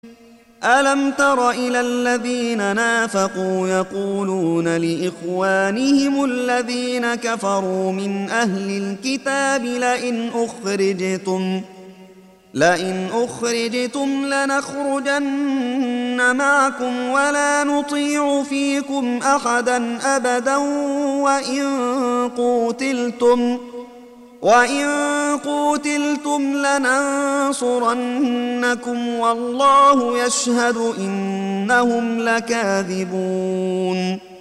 ألم تر إلى الذين نافقوا يقولون لإخوانهم الذين كفروا من أهل الكتاب لئن أخرجتم لنخرجن معكم ولا نطيع فيكم أحدا أبدا وإن قوتلتم لننصرنكم والله يشهد إنهم لكاذبون